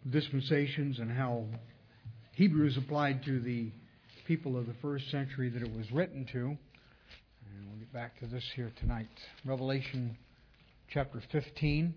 dispensations and how Hebrews applied to the people of the first century that it was written to. And we'll get back to this here tonight. Revelation chapter 15.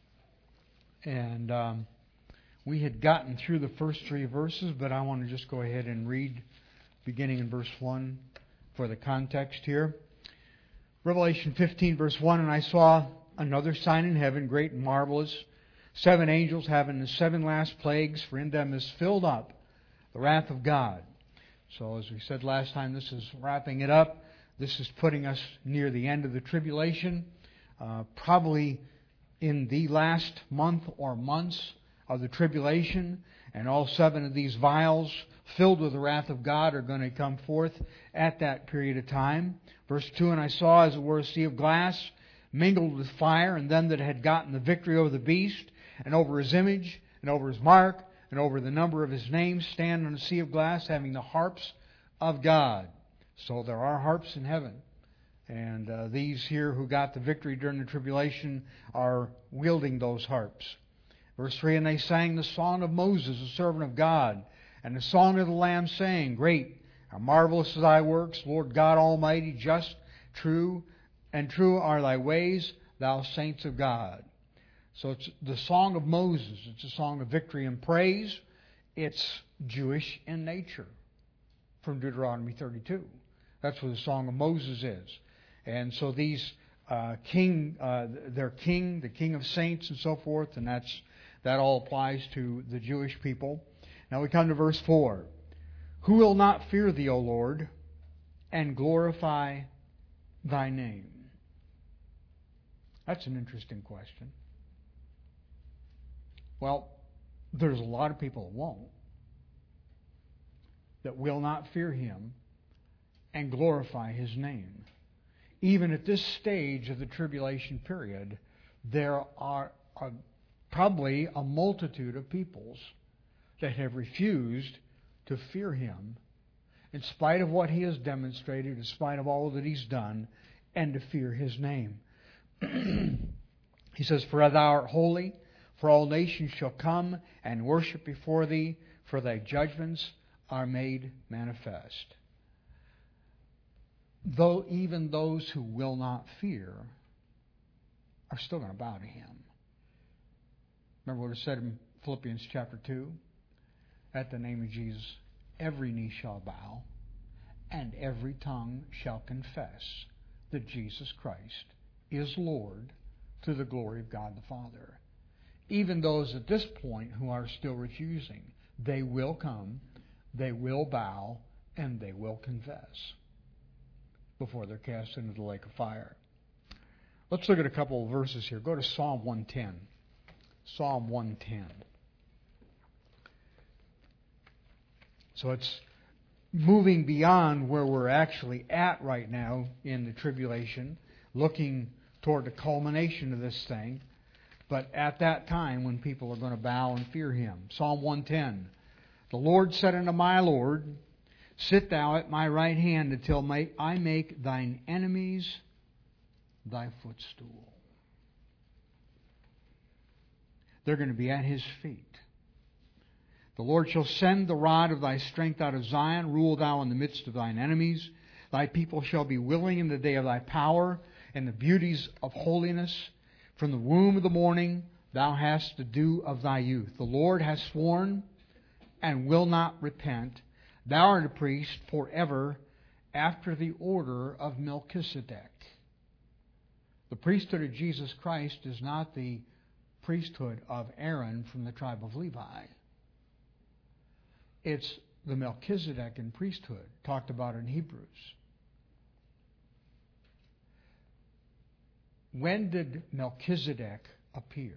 And we had gotten through the first three verses, but I want to just go ahead and read beginning in verse 1 for the context here. Revelation 15 verse 1, and I saw another sign in heaven, great and marvelous, 7 angels having the 7 last plagues, for in them is filled up the wrath of God. So as we said last time, this is wrapping it up. This is putting us near the end of the tribulation, probably in the last month or months of the tribulation, and all 7 of these vials filled with the wrath of God are going to come forth at that period of time. Verse 2, and I saw as it were a sea of glass mingled with fire, and them that had gotten the victory over the beast, and over his image, and over his mark, and over the number of his name, stand on a sea of glass, having the harps of God. So there are harps in heaven. And these here who got the victory during the tribulation are wielding those harps. Verse 3, and they sang the song of Moses, the servant of God, and the song of the Lamb, saying, Great and marvelous are thy works, Lord God Almighty, just, true, and true are thy ways, thou saints of God. So it's the song of Moses. It's a song of victory and praise. It's Jewish in nature from Deuteronomy 32. That's what the song of Moses is. And so these their king, the king of saints and so forth, and that all applies to the Jewish people. Now we come to verse 4. Who will not fear thee, O Lord, and glorify thy name? That's an interesting question. Well, there's a lot of people that will not fear Him and glorify His name. Even at this stage of the tribulation period, there are probably a multitude of peoples that have refused to fear Him in spite of what He has demonstrated, in spite of all that He's done, and to fear His name. He says, For thou art holy, for all nations shall come and worship before thee, for thy judgments are made manifest. Though even those who will not fear are still going to bow to Him. Remember what it said in Philippians chapter 2? At the name of Jesus, every knee shall bow, and every tongue shall confess that Jesus Christ is Lord, to the glory of God the Father. Even those at this point who are still refusing, they will come, they will bow, and they will confess before they're cast into the lake of fire. Let's look at a couple of verses here. Go to Psalm 110. Psalm 110. So it's moving beyond where we're actually at right now in the tribulation, looking toward the culmination of this thing, but at that time when people are going to bow and fear Him. Psalm 110. The Lord said unto my Lord, Sit thou at my right hand until I make thine enemies thy footstool. They're going to be at His feet. The Lord shall send the rod of thy strength out of Zion. Rule thou in the midst of thine enemies. Thy people shall be willing in the day of thy power, and the beauties of holiness. From the womb of the morning thou hast the dew of thy youth. The Lord has sworn and will not repent. Thou art a priest forever after the order of Melchizedek. The priesthood of Jesus Christ is not the priesthood of Aaron from the tribe of Levi. It's the Melchizedekan priesthood talked about in Hebrews. When did Melchizedek appear?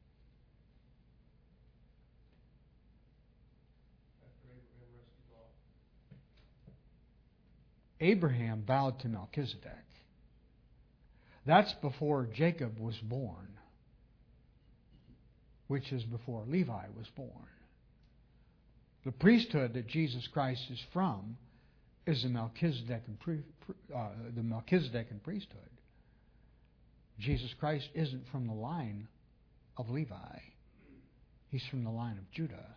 Abraham bowed to Melchizedek. That's before Jacob was born, which is before Levi was born. The priesthood that Jesus Christ is from is the Melchizedekan priesthood. Jesus Christ isn't from the line of Levi. He's from the line of Judah.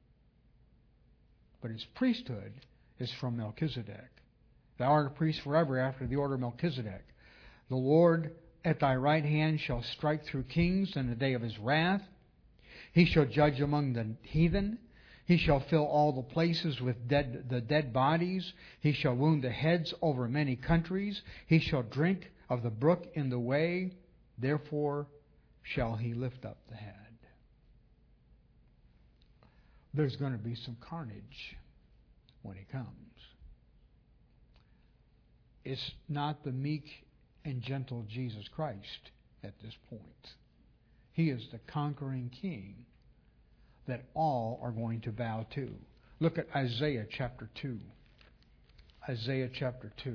But his priesthood is from Melchizedek. Thou art a priest forever after the order of Melchizedek. The Lord at thy right hand shall strike through kings in the day of his wrath. He shall judge among the heathen. He shall fill all the places with the dead bodies. He shall wound the heads over many countries. He shall drink of the brook in the way. Therefore shall he lift up the head. There's going to be some carnage when he comes. It's not the meek and gentle Jesus Christ at this point. He is the conquering king that all are going to bow to. Look at Isaiah chapter 2. Isaiah chapter 2.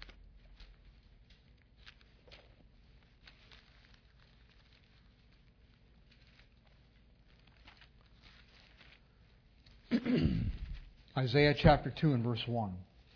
Isaiah chapter 2 and verse 1.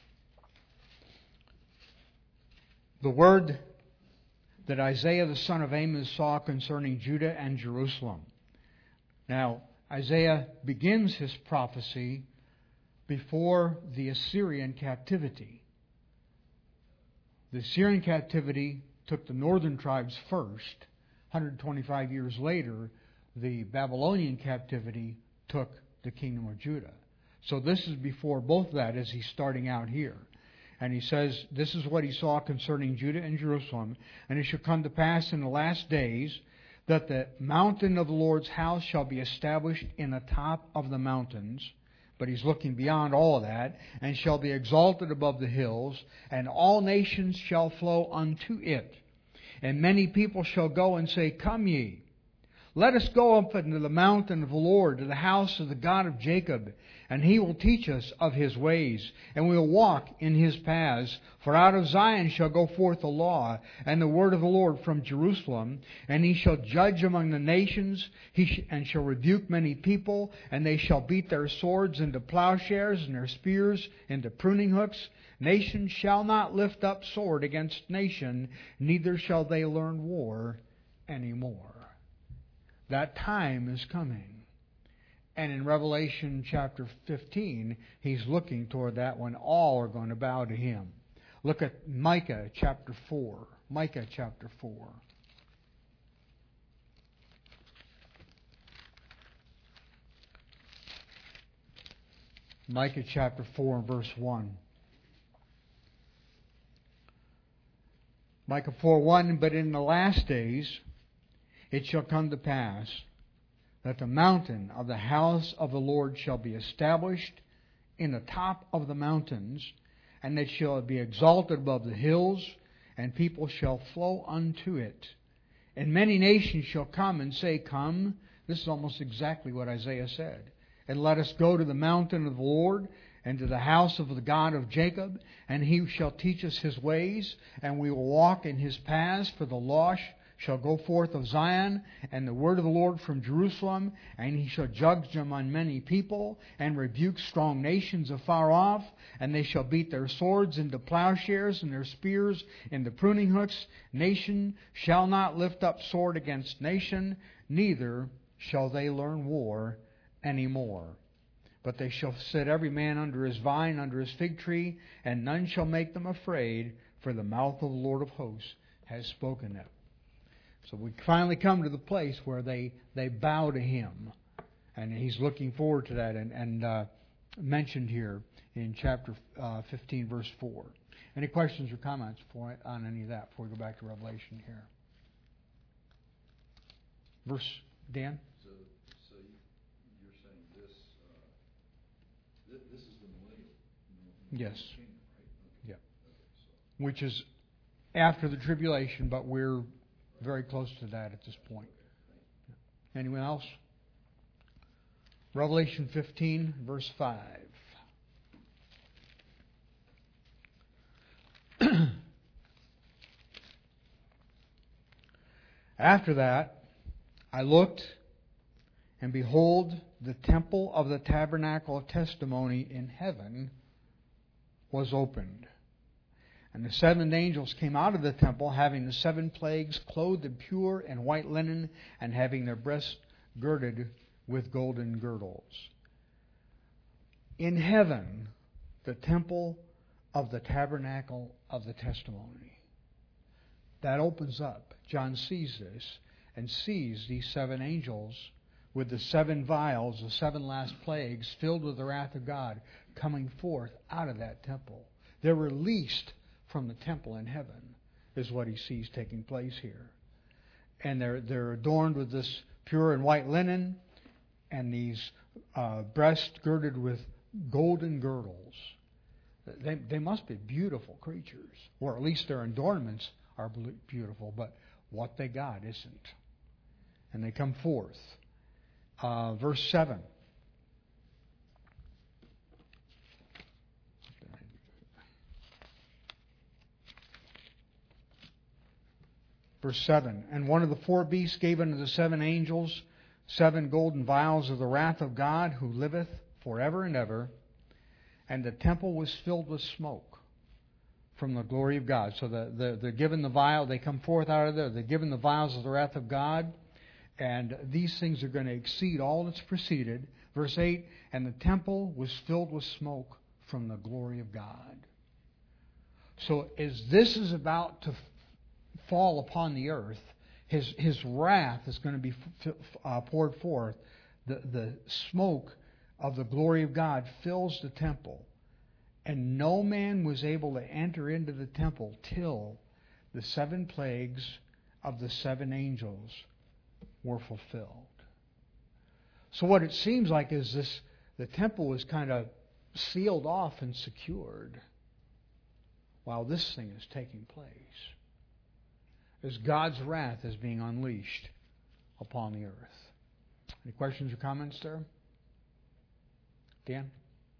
The word that Isaiah the son of Amos saw concerning Judah and Jerusalem. Now, Isaiah begins his prophecy before the Assyrian captivity. The Assyrian captivity took the northern tribes first. 125 years later, the Babylonian captivity took the kingdom of Judah. So this is before both of that as he's starting out here. And he says, this is what he saw concerning Judah and Jerusalem. And it shall come to pass in the last days that the mountain of the Lord's house shall be established in the top of the mountains. But he's looking beyond all of that. And shall be exalted above the hills. And all nations shall flow unto it. And many people shall go and say, Come ye, let us go up into the mountain of the Lord, to the house of the God of Jacob, and He will teach us of His ways, and we will walk in His paths. For out of Zion shall go forth the law, and the word of the Lord from Jerusalem. And He shall judge among the nations, and shall rebuke many people, and they shall beat their swords into plowshares, and their spears into pruning hooks. Nation shall not lift up sword against nation, neither shall they learn war any more. That time is coming. And in Revelation chapter 15, he's looking toward that when all are going to bow to him. Look at Micah chapter 4. Micah chapter 4. Micah chapter 4 and verse 1. Micah 4:1, but in the last days it shall come to pass that the mountain of the house of the Lord shall be established in the top of the mountains, and it shall be exalted above the hills, and people shall flow unto it. And many nations shall come and say, Come. This is almost exactly what Isaiah said. And let us go to the mountain of the Lord, and to the house of the God of Jacob, and He shall teach us His ways, and we will walk in His paths, for the law shall go forth of Zion, and the word of the Lord from Jerusalem, and He shall judge among many people, and rebuke strong nations afar off, and they shall beat their swords into plowshares, and their spears into pruning hooks. Nation shall not lift up sword against nation, neither shall they learn war any more. But they shall sit every man under his vine, under his fig tree, and none shall make them afraid, for the mouth of the Lord of hosts has spoken it. So we finally come to the place where they bow to Him. And He's looking forward to that and mentioned here in chapter 15, verse 4. Any questions or comments on any of that before we go back to Revelation here? Verse, Dan? So you're saying this is the millennial Yes. kingdom, right? Yeah. Okay, so. Which is after the tribulation, but we're very close to that at this point. Anyone else? Revelation 15, verse 5. After that, I looked, and behold, the temple of the tabernacle of testimony in heaven was opened. And the seven angels came out of the temple, having the seven plagues, clothed in pure and white linen, and having their breasts girded with golden girdles. In heaven, the temple of the tabernacle of the testimony. That opens up. John sees this and sees these 7 angels with the 7 vials, the 7 last plagues, filled with the wrath of God, coming forth out of that temple. They're released from the temple in heaven, is what he sees taking place here. And they're adorned with this pure and white linen, and these breasts girded with golden girdles. They must be beautiful creatures, or at least their adornments are beautiful, but what they got isn't. And they come forth. Verse 7. Verse 7. And one of the 4 beasts gave unto the 7 angels 7 golden vials of the wrath of God, who liveth forever and ever. And the temple was filled with smoke from the glory of God. So they're given the vial, they come forth out of there, they're given the vials of the wrath of God. And these things are going to exceed all that's preceded. Verse 8, and the temple was filled with smoke from the glory of God. So as this is about to fall upon the earth, his wrath is going to be poured forth. The smoke of the glory of God fills the temple. And no man was able to enter into the temple till the 7 plagues of the 7 angels were fulfilled. So what it seems like is the temple was kind of sealed off and secured while this thing is taking place, as God's wrath is being unleashed upon the earth. Any questions or comments there? Dan?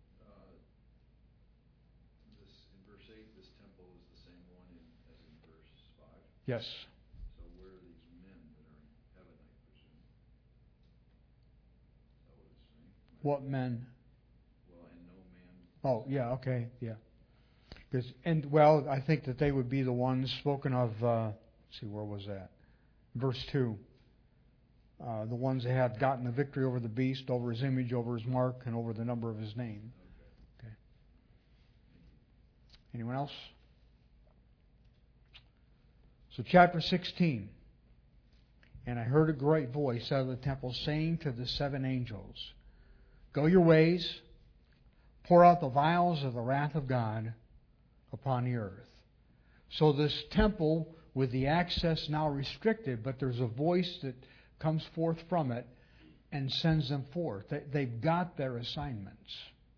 In verse 8, this temple is the same one as in verse 5. Yes. So where are these men that are in heaven, I presume? Is that what it's saying? What men? Well, and no man. Oh, yeah, okay, yeah. I think that they would be the ones spoken of. Let's see, where was that? Verse 2. The ones that had gotten the victory over the beast, over his image, over his mark, and over the number of his name. Okay. Anyone else? So chapter 16. And I heard a great voice out of the temple saying to the 7 angels, go your ways, pour out the vials of the wrath of God upon the earth. So this temple, with the access now restricted, but there's a voice that comes forth from it and sends them forth. They've got their assignments.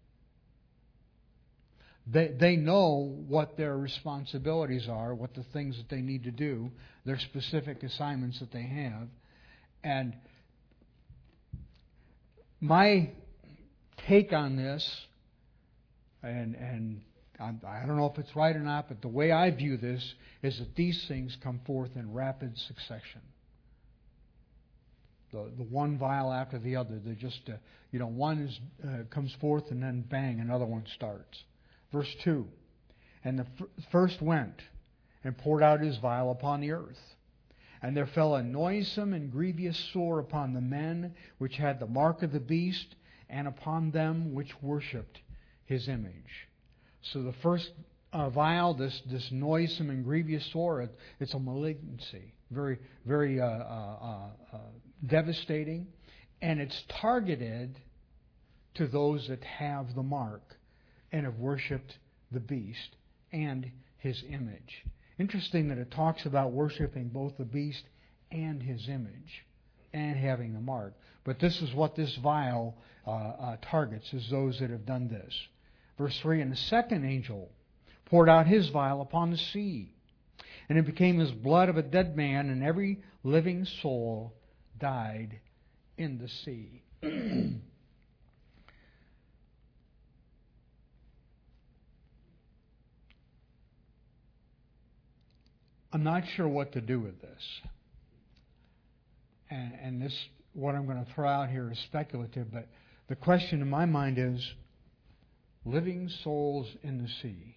They know what their responsibilities are, what the things that they need to do, their specific assignments that they have. And my take on this, and I don't know if it's right or not, but the way I view this is that these things come forth in rapid succession. The one vial after the other. They're just, one comes forth and then bang, another one starts. Verse 2, and the first went and poured out his vial upon the earth. And there fell a noisome and grievous sore upon the men which had the mark of the beast, and upon them which worshipped his image. So the first vial, this noisome and grievous sore, it's a malignancy, very, very devastating, and it's targeted to those that have the mark and have worshipped the beast and his image. Interesting that it talks about worshiping both the beast and his image and having the mark. But this is what this vial targets, is those that have done this. Verse 3, and the second angel poured out his vial upon the sea, and it became as blood of a dead man, and every living soul died in the sea. I'm not sure what to do with this. And this, what I'm going to throw out here is speculative, but the question in my mind is, living souls in the sea.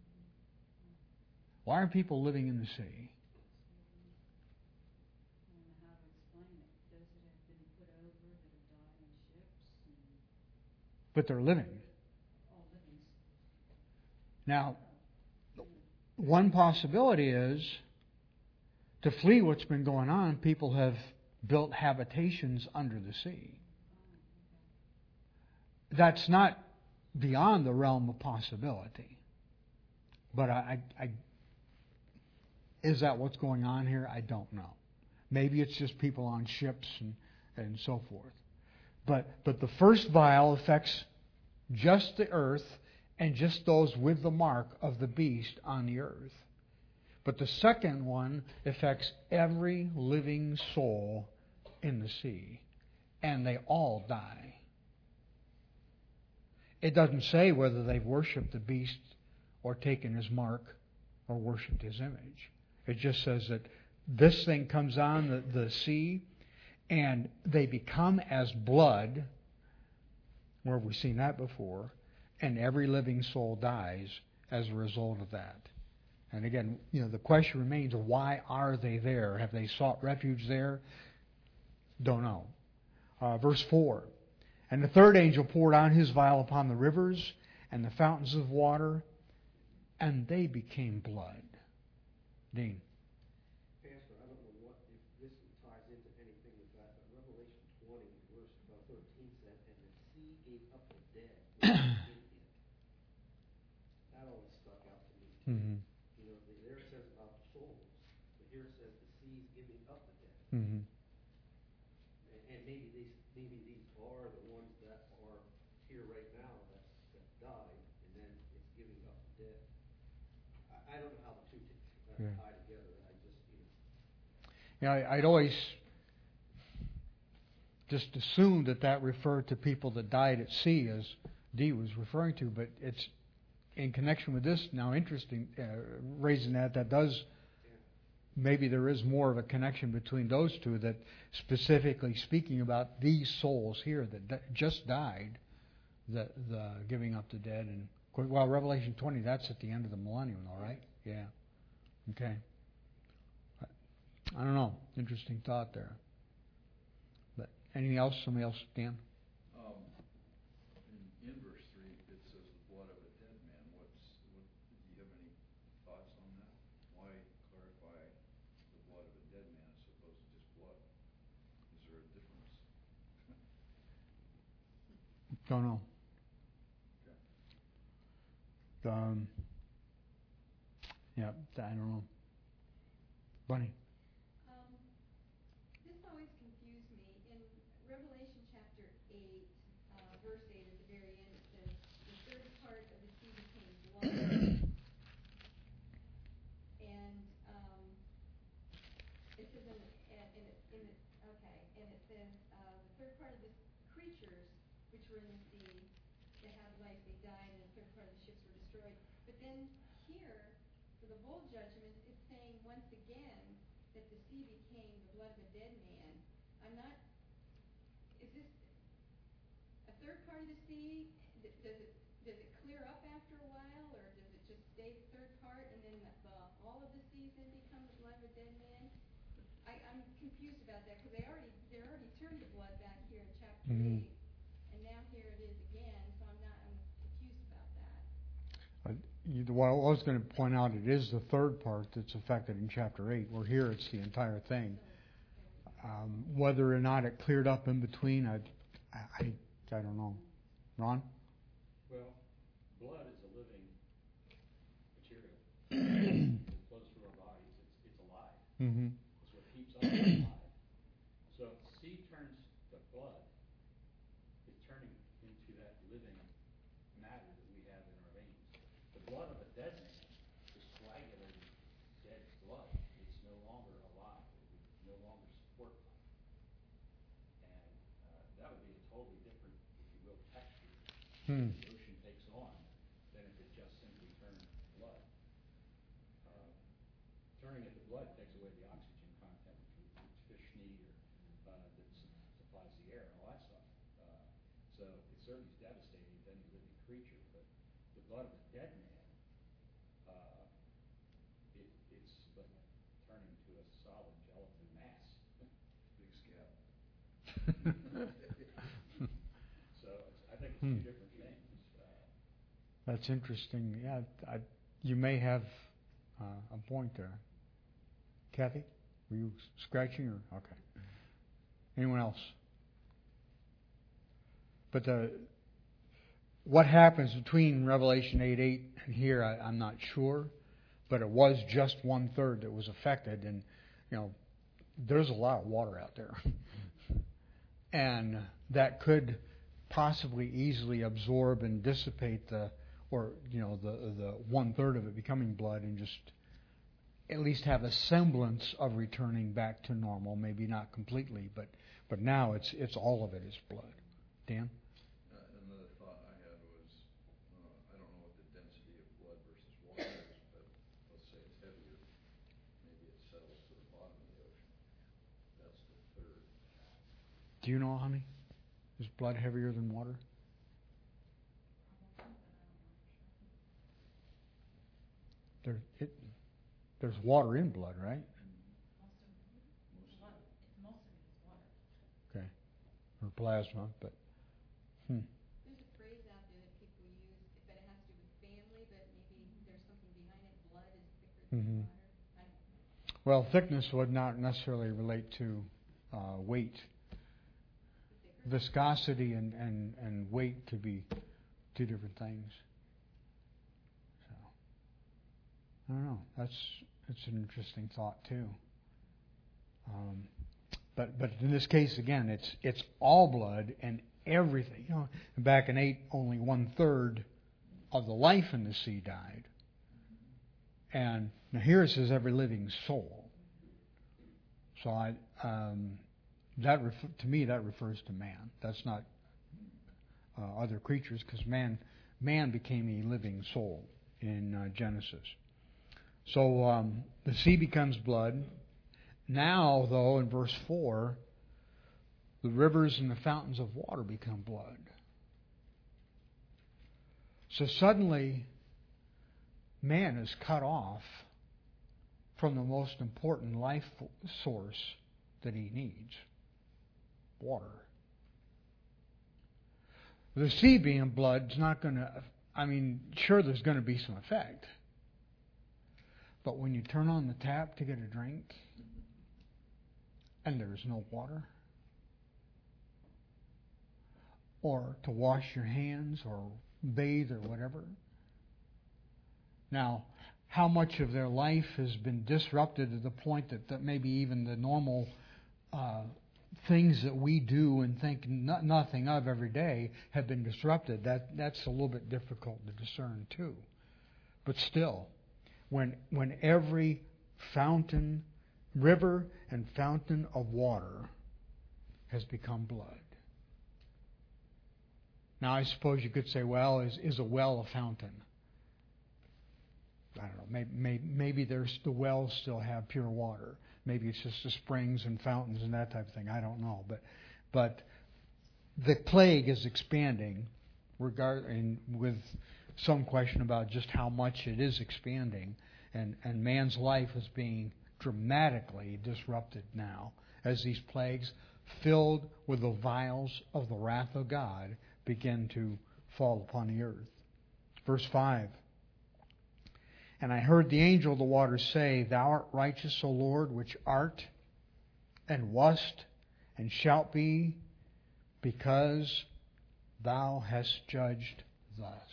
Why are people living in the sea? but they're living. Now, one possibility is to flee what's been going on, people have built habitations under the sea. That's not beyond the realm of possibility. But is that what's going on here? I don't know. Maybe it's just people on ships and so forth. But the first vial affects just the earth and just those with the mark of the beast on the earth. But the second one affects every living soul in the sea. And they all die. It doesn't say whether they've worshipped the beast or taken his mark or worshipped his image. It just says that this thing comes on the sea and they become as blood. Where have we seen that before? And every living soul dies as a result of that. And again, the question remains, why are they there? Have they sought refuge there? Don't know. Verse 4. And the third angel poured out his vial upon the rivers and the fountains of water, and they became blood. Dean. Pastor, I don't know if this ties into anything with that, but Revelation 20, verse 13 said, and the sea gave up the dead in it. That always stuck out to me. Mm-hmm. There it says about souls, but here it says the sea's giving up the dead. Mm-hmm. And maybe these are the ones that are here right now that died, and then it's giving up the dead. I don't know how the two tie together. I'd always just assumed that referred to people that died at sea, as Dee was referring to, but it's in connection with this now interesting, raising that does, maybe there is more of a connection between those two, that specifically speaking about these souls here that just died, the giving up the dead. And well, Revelation 20, that's at the end of the millennium, all right? Yeah. Okay. I don't know. Interesting thought there. But anything else? Somebody else, Dan? In verse 3, it says the blood of a dead man. Do you have any thoughts on that? Why clarify the blood of a dead man as opposed to just blood? Is there a difference? Don't know. Okay. Yeah, I don't know. Bunny. This always confused me. In Revelation chapter 8, verse 8 at the very end, it says, the third part of the sea became blood. And it says and it says the third part of the creatures which were in the sea that had life, they died, and the third part of the ships were destroyed. But then here, for the bowl judgment, it's saying once again that the sea became the blood of a dead man. Is this a third part of the sea? Does it clear up after a while, or does it just stay the third part, and then all of the seas then become the blood of a dead man? I'm confused about that, because they already turned the blood back here in chapter 8, and now here it is again, so I'm confused about that. What I was going to point out, it is the third part that's affected in chapter 8, where here it's the entire thing. Whether or not it cleared up in between, I don't know. Ron? Well, blood is a living material. It flows through our bodies. It's alive. Mm-hmm. It's what keeps us alive. So if the sea turns to blood, it's turning into that living matter that we have in our veins. The blood of a dead man is coagulated dead blood. It's no longer alive. It would no longer support life. And that would be a totally different, if you will, texture the ocean takes on than if it just simply turned blood. Turning it to blood takes away the oxygen content which fish need, or that supplies the air and all that stuff. So it certainly is devastating to any living creature. But the blood of a dead man, it's like turning to a solid gelatin mass. Big scab. So I think it's two different That's interesting. Yeah, you may have a point there. Kathy, were you scratching or okay? Anyone else? But what happens between Revelation 8:8 and here, I'm not sure. But it was just 1/3 that was affected, and there's a lot of water out there, and that could possibly easily absorb and dissipate the 1/3 of it becoming blood, and just at least have a semblance of returning back to normal. Maybe not completely, but now it's all of it is blood. Dan? Another thought I had was, I don't know what the density of blood versus water is, but let's say it's heavier. Maybe it settles to the bottom of the ocean. That's the third. Do you know, honey? Is blood heavier than water? There's water in blood, right? Okay. Or plasma, but There's a phrase out there that people use, but it has to do with family, but maybe there's something behind it. Blood is thicker than water. I don't know. Well, thickness would not necessarily relate to weight. Viscosity and weight could be two different things. So I don't know. That's an interesting thought too. But in this case, again, it's all blood and everything. Back in 8, only 1/3 of the life in the sea died. And now here it says every living soul. So to me that refers to man. That's not other creatures, because man became a living soul in Genesis. So the sea becomes blood. Now, though, in verse 4, the rivers and the fountains of water become blood. So suddenly, man is cut off from the most important life source that he needs, water. The sea being blood is not going to, sure there's going to be some effect. But when you turn on the tap to get a drink and there's no water, or to wash your hands or bathe or whatever. Now, how much of their life has been disrupted to the point that maybe even the normal things that we do and think nothing of every day have been disrupted, that's a little bit difficult to discern too. But still, when every river and fountain of water has become blood. Now, I suppose you could say, well, is a well a fountain? I don't know. Maybe the wells still have pure water. Maybe it's just the springs and fountains and that type of thing. I don't know. But the plague is expanding, with some question about just how much it is expanding, and man's life is being dramatically disrupted now as these plagues, filled with the vials of the wrath of God, begin to fall upon the earth. Verse 5. And I heard the angel of the waters say, Thou art righteous, O Lord, which art, and wast, and shalt be, because Thou hast judged thus.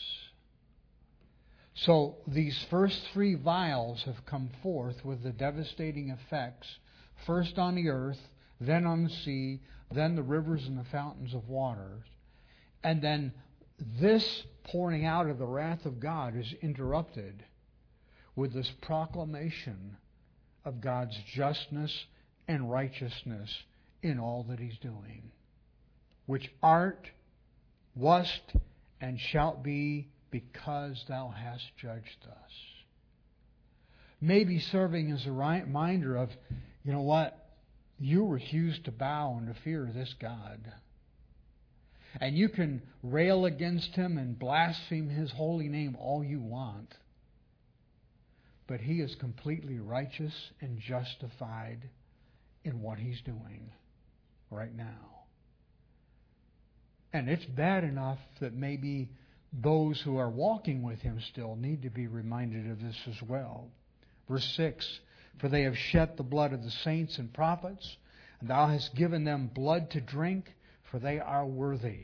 So these first 3 vials have come forth with the devastating effects, first on the earth, then on the sea, then the rivers and the fountains of water. And then this pouring out of the wrath of God is interrupted with this proclamation of God's justness and righteousness in all that He's doing. Which art, wast, and shalt be, because Thou hast judged us. Maybe serving as a reminder of, you know what? You refuse to bow and to fear this God. And you can rail against Him and blaspheme His holy name all you want. But He is completely righteous and justified in what He's doing right now. And it's bad enough that maybe those who are walking with him still need to be reminded of this as well. Verse 6, for they have shed the blood of the saints and prophets, and thou hast given them blood to drink, for they are worthy.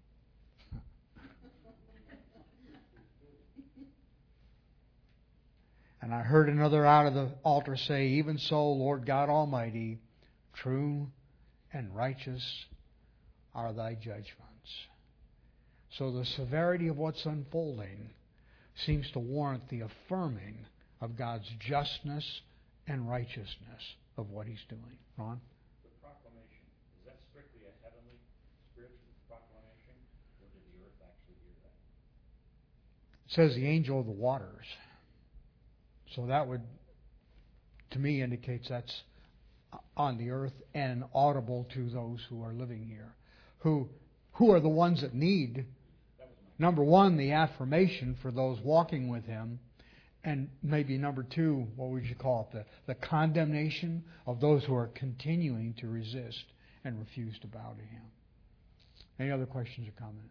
And I heard another out of the altar say, even so, Lord God Almighty, true and righteous are thy judgments. So the severity of what's unfolding seems to warrant the affirming of God's justness and righteousness of what He's doing. Ron? The proclamation, is that strictly a heavenly, spiritual proclamation, or did the earth actually hear that? It says the angel of the waters. So that would, to me, indicates that's on the earth and audible to those who are living here. Who are the ones that need, number one, the affirmation for those walking with Him, and maybe number two, what would you call it, the condemnation of those who are continuing to resist and refuse to bow to Him. Any other questions or comments?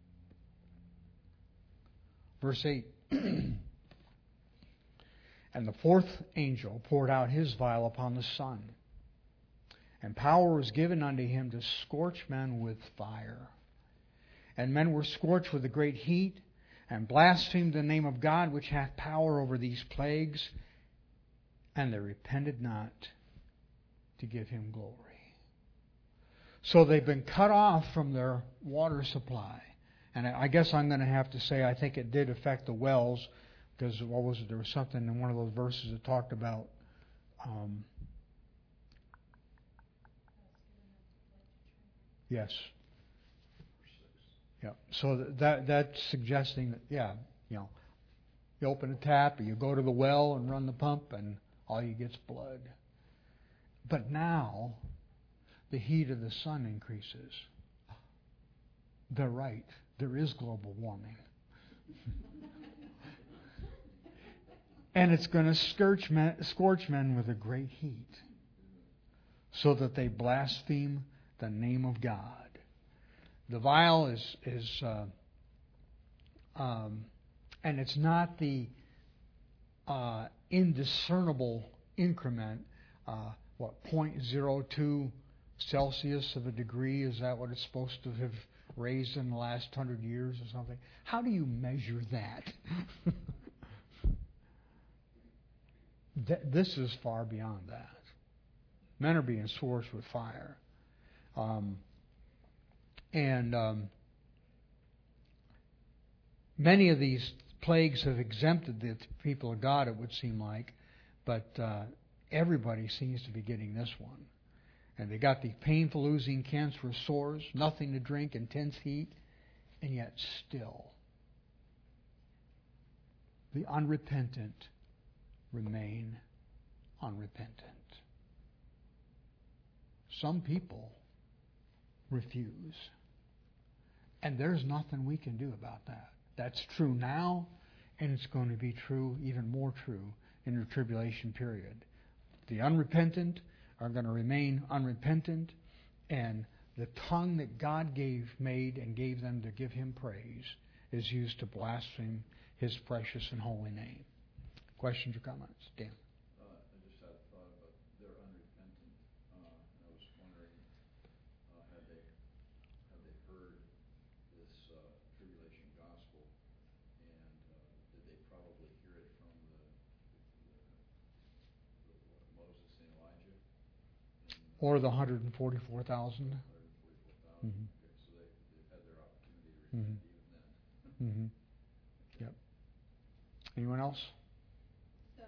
Verse 8. And the fourth angel poured out his vial upon the sun, and power was given unto him to scorch men with fire. And men were scorched with a great heat, and blasphemed the name of God, which hath power over these plagues, and they repented not to give Him glory. So they've been cut off from their water supply. And I guess I'm going to have to say I think it did affect the wells, because what was it? There was something in one of those verses that talked about yes. Yeah. So that's suggesting that, you open a tap, or you go to the well and run the pump, and all you get's blood. But now, the heat of the sun increases. They're right. There is global warming. And it's going to scorch men with a great heat, so that they blaspheme the name of God. The vial is and it's not the indiscernible increment. 0.02 Celsius of a degree? Is that what it's supposed to have raised in the last 100 years or something? How do you measure that? This is far beyond that. Men are being scorched with fire. Many of these plagues have exempted the people of God, it would seem like, but everybody seems to be getting this one. And they got the painful oozing cancerous sores, nothing to drink, intense heat, and yet still the unrepentant remain unrepentant. Some people refuse. And there's nothing we can do about that. That's true now, and it's going to be true, even more true, in the tribulation period. The unrepentant are going to remain unrepentant, and the tongue that God made and gave them to give Him praise is used to blaspheme His precious and holy name. Questions or comments? Dan? I just had a thought about they're unrepentant. And I was wondering, had they heard this tribulation gospel, and did they probably hear it from the Moses and Elijah? Or the 144,000? 144,000. Mm-hmm. Okay, so they've had their opportunity to repent even then. Mm-hmm. Yep. Anyone else? So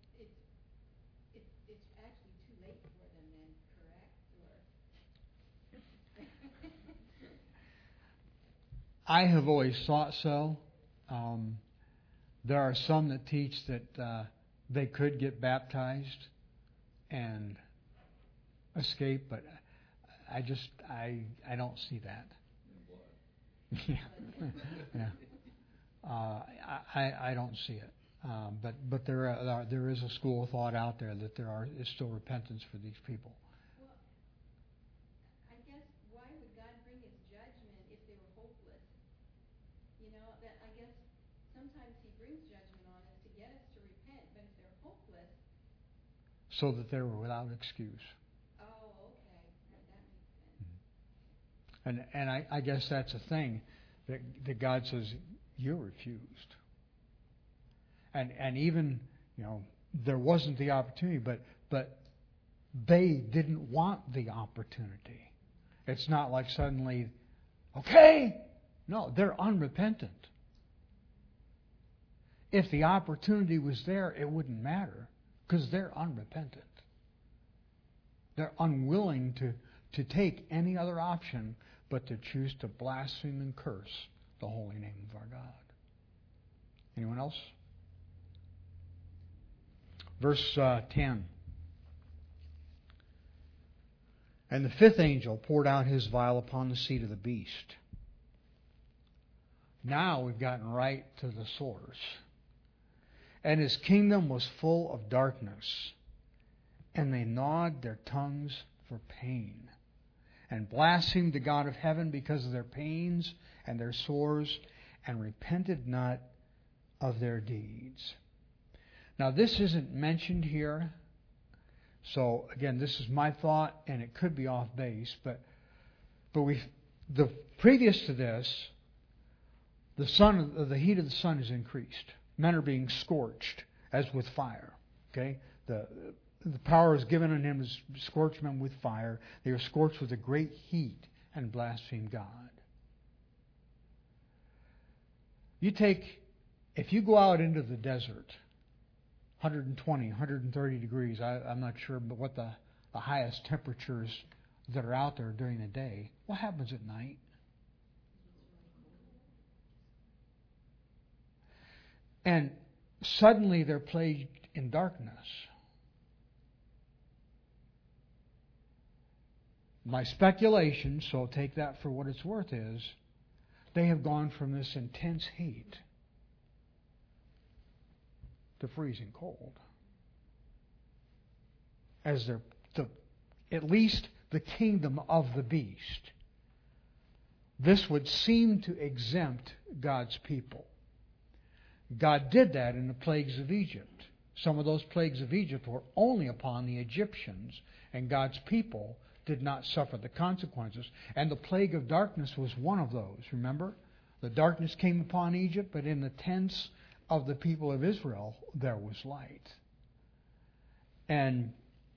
it's actually too late for them then, correct? Or I have always thought so. There are some that teach that they could get baptized and escape, but I don't see that. Yeah. I don't see it. But there is a school of thought out there that is still repentance for these people. well, I guess why would God bring His judgment if they were hopeless? You know, that I guess sometimes He brings judgment on us to get us to repent, but if they're hopeless, So that they were without excuse. oh, okay, that makes sense. And I guess that's a thing that God says, you refused. And even, there wasn't the opportunity, but they didn't want the opportunity. It's not like suddenly, okay. No, they're unrepentant. If the opportunity was there, it wouldn't matter because they're unrepentant. They're unwilling to take any other option but to choose to blaspheme and curse the holy name of our God. Anyone else? Verse 10. And the fifth angel poured out his vial upon the seat of the beast. Now we've gotten right to the source. And his kingdom was full of darkness, and they gnawed their tongues for pain, and blasphemed the God of heaven because of their pains and their sores, and repented not of their deeds. Now this isn't mentioned here, so again, this is my thought, and it could be off base, but the previous to this, the heat of the sun is increased. Men are being scorched as with fire. Okay, the power is given on him to scorch men with fire. They are scorched with a great heat and blaspheme God. If you go out into the desert, 120, 130 degrees, I'm not sure, but what the highest temperatures that are out there during the day, what happens at night? And suddenly they're plagued in darkness. My speculation, so take that for what it's worth, is they have gone from this intense heat to freezing cold. As they're at least the kingdom of the beast. This would seem to exempt God's people. God did that in the plagues of Egypt. Some of those plagues of Egypt were only upon the Egyptians, and God's people did not suffer the consequences. And the plague of darkness was one of those, remember? The darkness came upon Egypt, but in the tents of the people of Israel, there was light. And,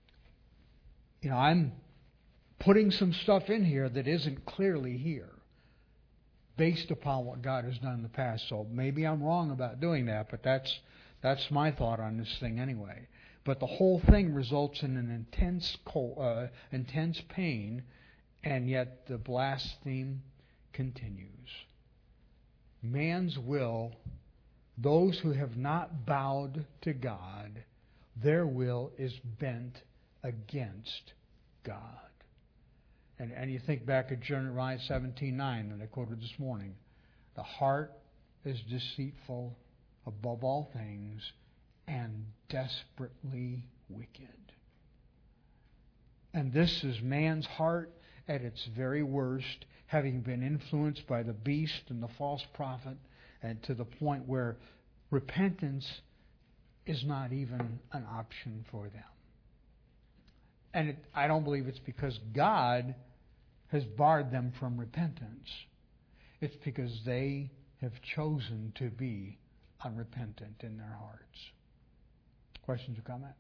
I'm putting some stuff in here that isn't clearly here, based upon what God has done in the past. So maybe I'm wrong about doing that, but that's my thought on this thing anyway. But the whole thing results in an intense pain, and yet the blaspheme continues. Man's will, those who have not bowed to God, their will is bent against God. And you think back at Jeremiah 17:9 that I quoted this morning. The heart is deceitful above all things and desperately wicked. And this is man's heart at its very worst, having been influenced by the beast and the false prophet, and to the point where repentance is not even an option for them. And I don't believe it's because God has barred them from repentance. It's because they have chosen to be unrepentant in their hearts. Questions or comments?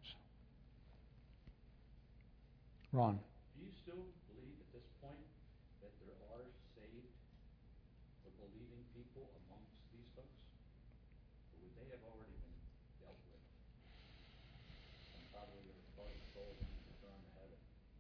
Ron? Do you still believe at this point that there are saved or believing people amongst these folks? Or would they have already been dealt with? And probably their heart and soul and return to heaven.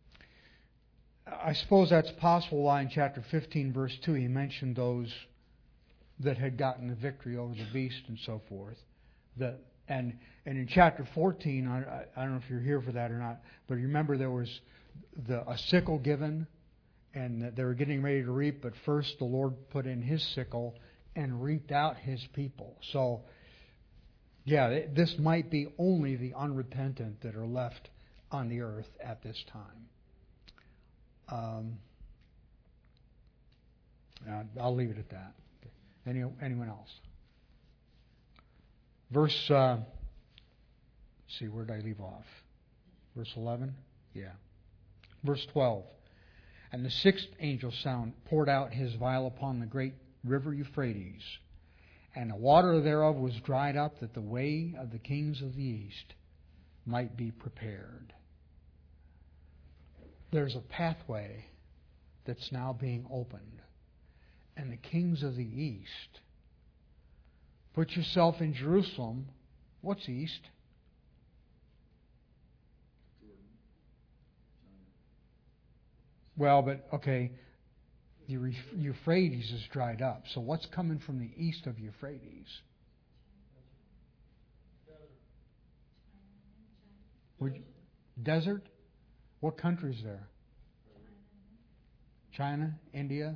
I suppose that's possible. Why in chapter 15, verse 2, he mentioned those that had gotten the victory over the beast and so forth. And in chapter 14, I don't know if you're here for that or not, but remember there was a sickle given, and they were getting ready to reap, but first the Lord put in His sickle and reaped out His people. So, yeah, this might be only the unrepentant that are left on the earth at this time. I'll leave it at that. Anyone else? Verse, see, where did I leave off? Verse 11? Yeah. Verse 12. And the sixth angel poured out his vial upon the great river Euphrates, and the water thereof was dried up, that the way of the kings of the east might be prepared. There's a pathway that's now being opened. And the kings of the east, put yourself in Jerusalem. What's east? Jordan, China. Well, but okay, the Euphrates is dried up. So what's coming from the east of Euphrates? Desert? What countries there? China, India,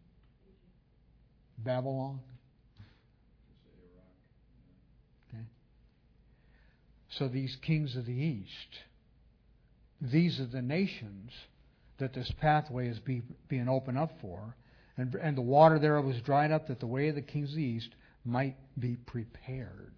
Babylon. Just say Iraq. Okay. So these kings of the east, these are the nations that this pathway is being opened up for, and the water thereof was dried up, that the way of the kings of the east might be prepared.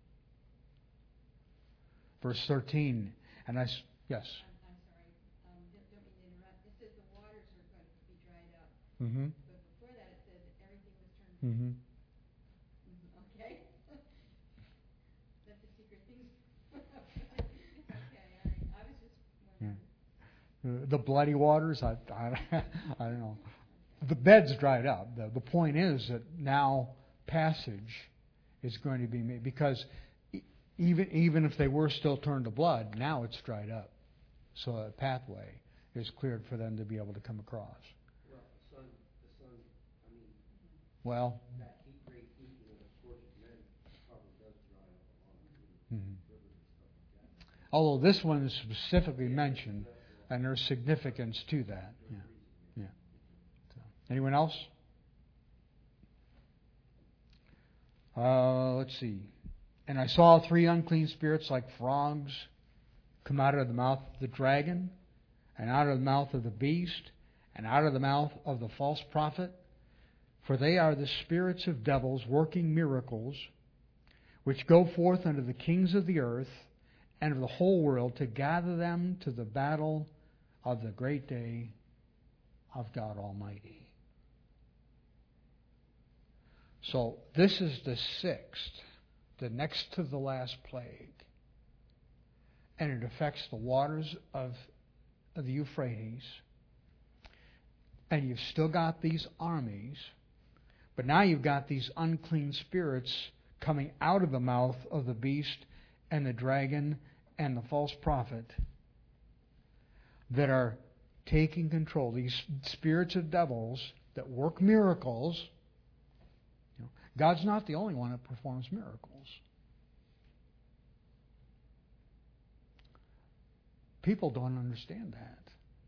Verse 13, and yes. I'm sorry. Don't mean to interrupt. It says the waters are going to be dried up. Mm-hmm. But before that it says that everything was turned. Mm-hmm. Okay. That's a secret thing. Okay, all right. I was just wondering. The bloody waters, I don't know. The bed's dried up. The point is that now passage is going to be made, because even if they were still turned to blood, now it's dried up. So a pathway is cleared for them to be able to come across. Well, the sun, I mean, Well, that great heat, the scorching men probably does dry up a lot of mhm. rivers and stuff like that. Although this one is specifically mentioned, and there's significance to that. Yeah. Yeah. So, anyone else? Let's see. And I saw three unclean spirits like frogs come out of the mouth of the dragon, and out of the mouth of the beast, and out of the mouth of the false prophet. For they are the spirits of devils working miracles, which go forth unto the kings of the earth and of the whole world, to gather them to the battle of the great day of God Almighty. So this is the sixth, the next to the last plague. And it affects the waters of the Euphrates. And you've still got these armies, but now you've got these unclean spirits coming out of the mouth of the beast and the dragon and the false prophet that are taking control. These spirits of devils that work miracles. God's not the only one that performs miracles. People don't understand that.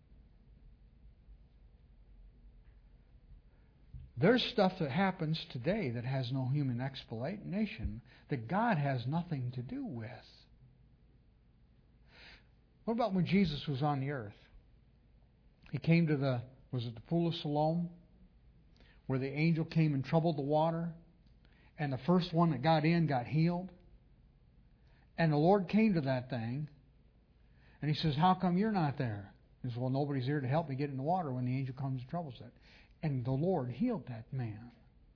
There's stuff that happens today that has no human explanation, that God has nothing to do with. What about when Jesus was on the earth? He came to the Pool of Siloam, where the angel came and troubled the water, and the first one that got in got healed. And the Lord came to that thing, and He says, "How come you're not there?" He says, "Well, nobody's here to help me get in the water when the angel comes and troubles it." And the Lord healed that man.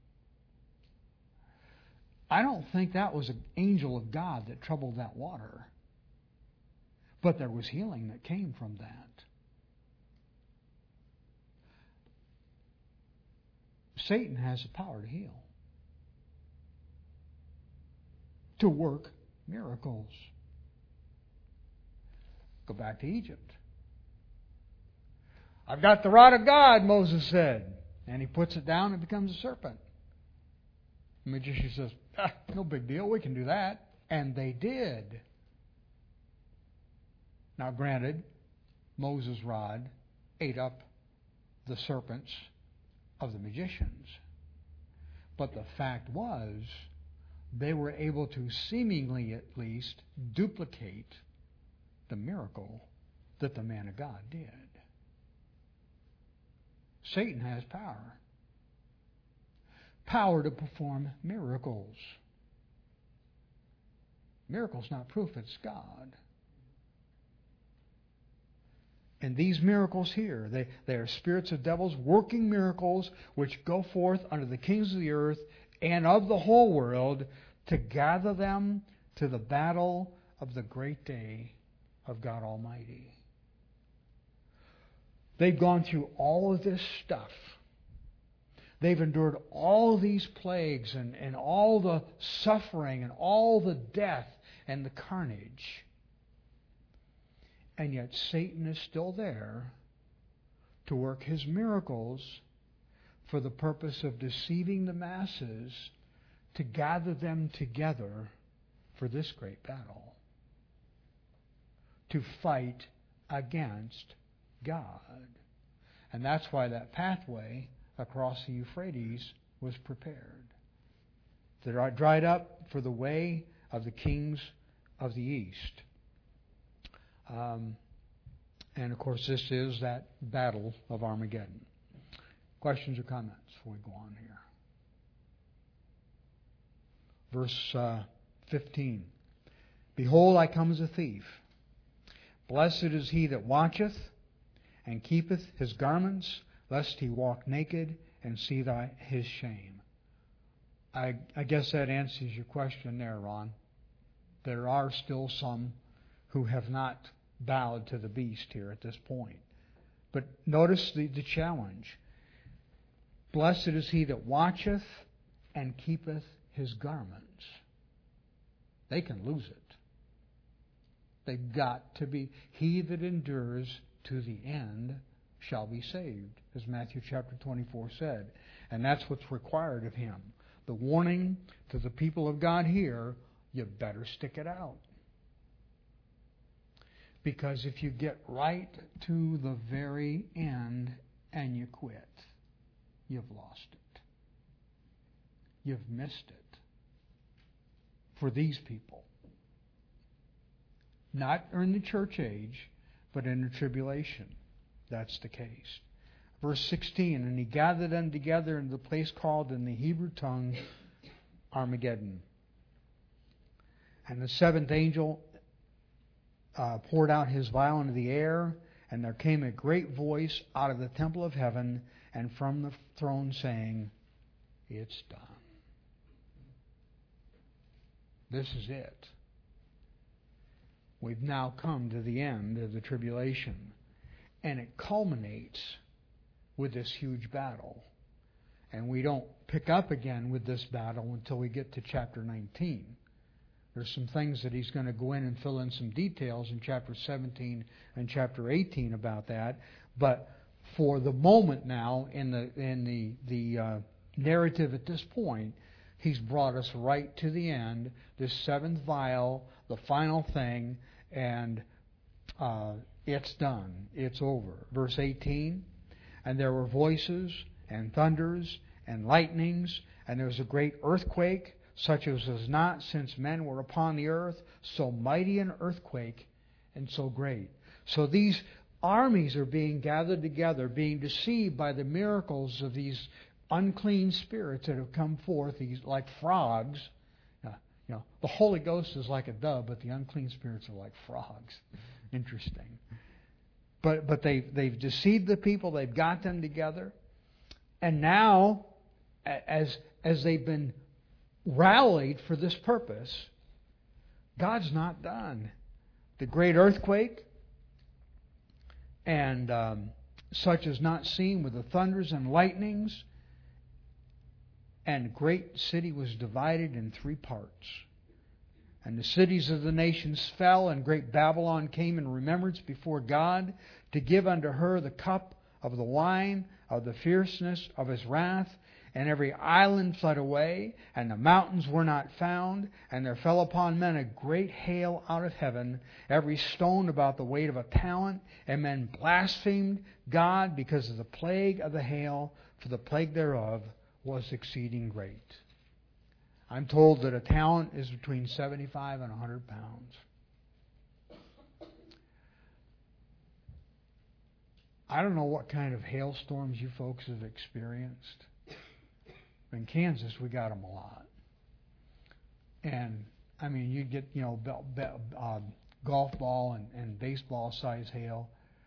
I don't think that was an angel of God that troubled that water. But there was healing that came from that. Satan has the power to heal, to work miracles. Go back to Egypt. "I've got the rod of God," Moses said. And he puts it down and it becomes a serpent. The magician says, "No big deal, we can do that." And they did. Now granted, Moses' rod ate up the serpents of the magicians. But the fact was, they were able to seemingly at least duplicate the miracle that the man of God did. Satan has power. power to perform miracles. Miracles not proof it's God. And these miracles here, they are spirits of devils working miracles which go forth unto the kings of the earth and of the whole world to gather them to the battle of the great day of God Almighty. They've gone through all of this stuff. They've endured all these plagues and all the suffering and all the death and the carnage. And yet Satan is still there to work his miracles for the purpose of deceiving the masses to gather them together for this great battle. To fight against God. And that's why that pathway across the Euphrates was prepared. They dried up for the way of the kings of the east. And of course, this is that battle of Armageddon. Questions or comments before we go on here? Verse 15. Behold, I come as a thief. Blessed is he that watcheth and keepeth his garments, lest he walk naked and see his shame. I guess that answers your question there, Ron. There are still some who have not bowed to the beast here at this point. But notice the challenge. Blessed is he that watcheth and keepeth his garments. They can lose it. They've got to be. He that endures to the end shall be saved, as Matthew chapter 24 said. And that's what's required of him. The warning to the people of God here, you better stick it out. Because if you get right to the very end and you quit, you've lost it. You've missed it. For these people. Not in the church age, but in the tribulation. That's the case. Verse 16, and he gathered them together in the place called in the Hebrew tongue Armageddon. And the seventh angel poured out his vial into the air, and there came a great voice out of the temple of heaven and from the throne saying, it's done. This is it. We've now come to the end of the tribulation. And it culminates with this huge battle. And we don't pick up again with this battle until we get to chapter 19. There's some things that he's going to go in and fill in some details in chapter 17 and chapter 18 about that. But for the moment now, in the narrative at this point, he's brought us right to the end, this seventh vial, the final thing, and it's done. It's over. Verse 18, and there were voices and thunders and lightnings, and there was a great earthquake, such as was not since men were upon the earth, so mighty an earthquake and so great. So these armies are being gathered together, being deceived by the miracles of these unclean spirits that have come forth, these like frogs. The Holy Ghost is like a dove, but the unclean spirits are like frogs. Interesting. But they've deceived the people. They've got them together, and now, as they've been rallied for this purpose, God's not done. The great earthquake, and such as not seen with the thunders and lightnings, and a great city was divided in three parts. And the cities of the nations fell, and great Babylon came in remembrance before God to give unto her the cup of the wine of the fierceness of his wrath. And every island fled away, and the mountains were not found. And there fell upon men a great hail out of heaven, every stone about the weight of a talent. And men blasphemed God because of the plague of the hail, for the plague thereof was exceeding great. I'm told that a talent is between 75 and 100 pounds. I don't know what kind of hailstorms you folks have experienced, In Kansas, we got them a lot. And, I mean, you get, golf ball and baseball size hail.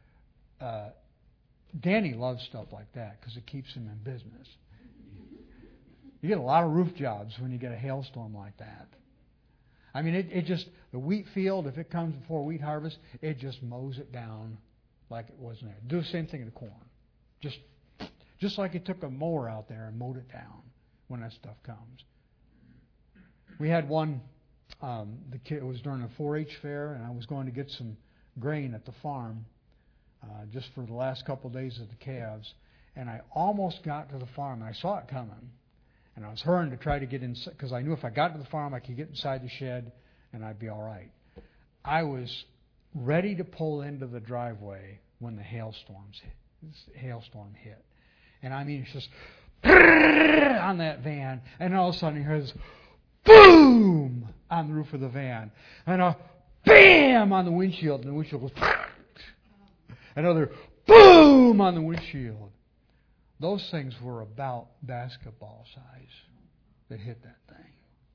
Danny loves stuff like that because it keeps him in business. You get a lot of roof jobs when you get a hailstorm like that. I mean, it just, the wheat field, if it comes before wheat harvest, it just mows it down like it wasn't there. Do the same thing to corn. Just like it took a mower out there and mowed it down when that stuff comes. We had one, it was during a 4-H fair, and I was going to get some grain at the farm just for the last couple of days of the calves, and I almost got to the farm, and I saw it coming, and I was hurrying to try to get in, because I knew if I got to the farm, I could get inside the shed, and I'd be all right. I was ready to pull into the driveway when the hailstorm hit. And I mean, it's just on that van, and all of a sudden you hear this boom on the roof of the van, and a bam on the windshield, and the windshield goes another boom on the windshield. Those things were about basketball size that hit that thing.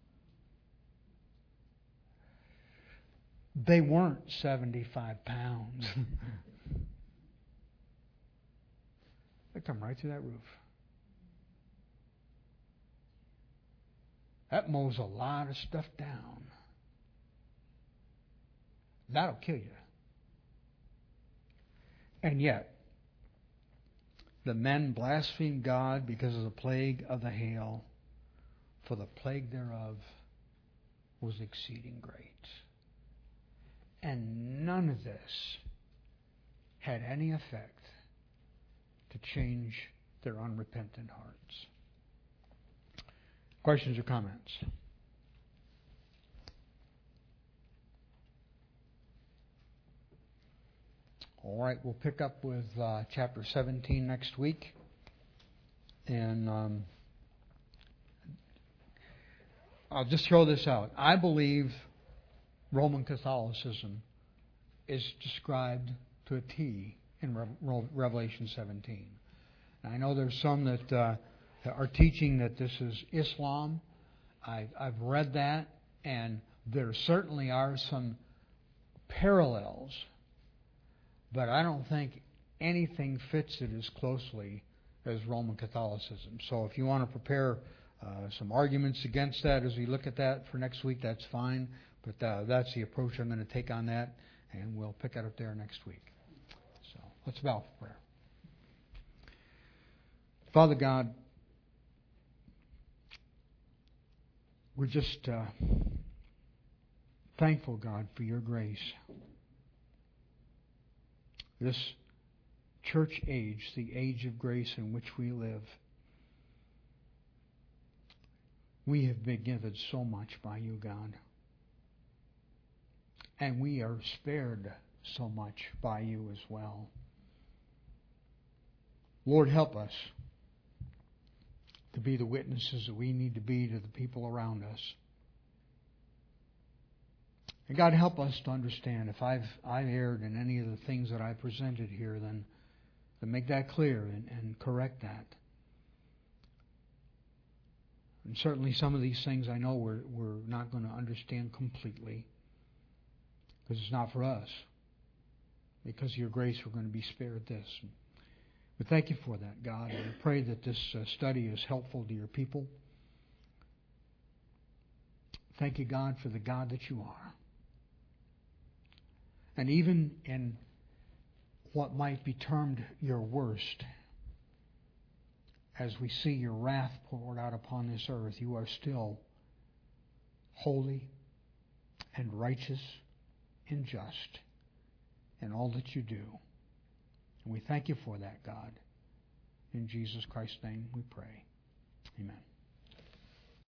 They weren't 75 pounds. They come right through that roof. That mows a lot of stuff down. That'll kill you. And yet, the men blasphemed God because of the plague of the hail, for the plague thereof was exceeding great. And none of this had any effect to change their unrepentant hearts. Questions or comments? All right, we'll pick up with chapter 17 next week. And I'll just throw this out. I believe Roman Catholicism is described to a T in Revelation 17. And I know there's some that are teaching that this is Islam. I've read that, and there certainly are some parallels, but I don't think anything fits it as closely as Roman Catholicism. So if you want to prepare some arguments against that as we look at that for next week, that's fine. But that's the approach I'm going to take on that, and we'll pick it up there next week. So let's bow for prayer. Father God, we're just thankful, God, for your grace. This church age, the age of grace in which we live, we have been given so much by you, God. And we are spared so much by you as well. Lord, help us to be the witnesses that we need to be to the people around us. And God, help us to understand if I've erred in any of the things that I presented here, then make that clear and correct that. And certainly some of these things I know we're not going to understand completely, because it's not for us. Because of your grace, we're going to be spared this. We thank you for that, God. And we pray that this study is helpful to your people. Thank you, God, for the God that you are. And even in what might be termed your worst, as we see your wrath poured out upon this earth, you are still holy and righteous and just in all that you do. And we thank you for that, God. In Jesus Christ's name we pray. Amen.